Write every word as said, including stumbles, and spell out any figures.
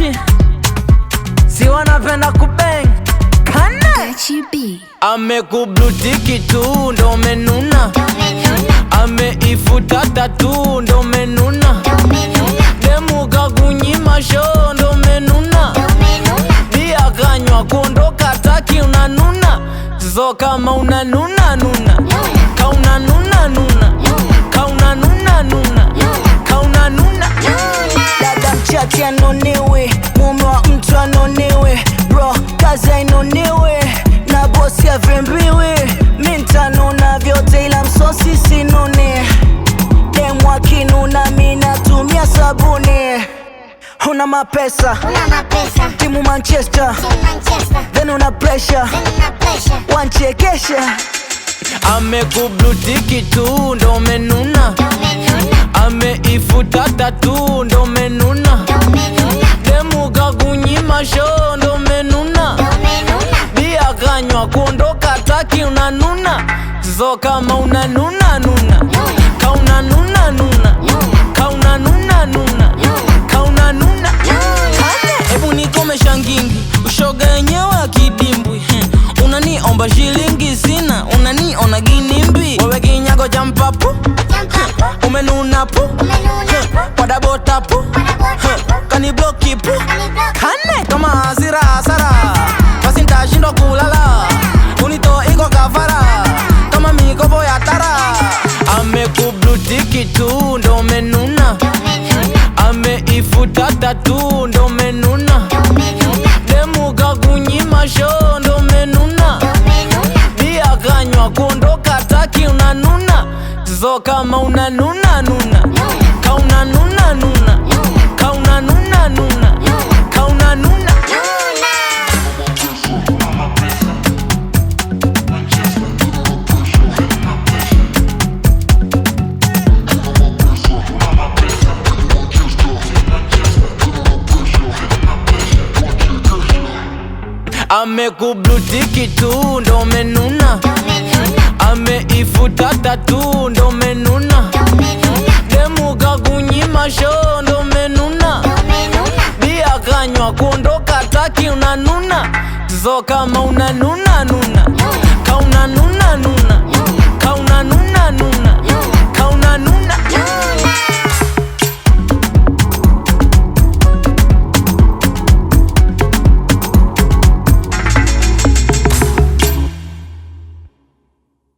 Gachi, si wanapenda kubang Kane amekublutiki tu ndo menuna, ameifuta tatu ndo menuna, demu kakunyima show ndo menuna, bia kanywa kuondoka taki unanuna. So kama unanuna nuna, kauna nuna nuna, kauna nuna nuna, kauna nuna. Dada mchati anonewe, mume wa mtu anonewe, bro kazi ainonewe, na bosi ya vembiwe. Mintanuna vyote ila msosi sinune, demu akinuna mina tumia sabuni. Una mapesa, timu Manchester, then una pressure, wanchekesha. Amekublutiki tu ndo menuna, ameifuta tatu ndo menuna, demu kakunyima show ndo menuna, bia kanywa kuondoka taki unanuna. So kama unanuna nuna, kauna nuna nuna, kauna nuna nuna, kauna nuna. Ebu nikome shangingi, ushoga yenyewe akidimbwi. hmm. Unaniomba shilingi sina, unaniona ginimbi. Wewe kinyago cha mpapu, umenuna pu, wadabo tapu, kanibloki pu. Kane kama hasira hasara, basi nitashindwa kulala, unito iko kafara kama mikopo ya tara. Amekublutiki tu ndo menuna, ameifuta tatu ndo menuna, demu kakunyima show ndo menuna, bia kanywa kuondoka taki unanuna. So kama unanuna nuna, kauna nuna nuna, kauna nuna nuna, kauna nuna. Amekublutiki tu ndo menuna, ameifuta tatu ndo menuna, demu kakunyima show ndo menuna, bia kanywa kuondoka taki unanuna. So kama unanuna nuna, kauna nuna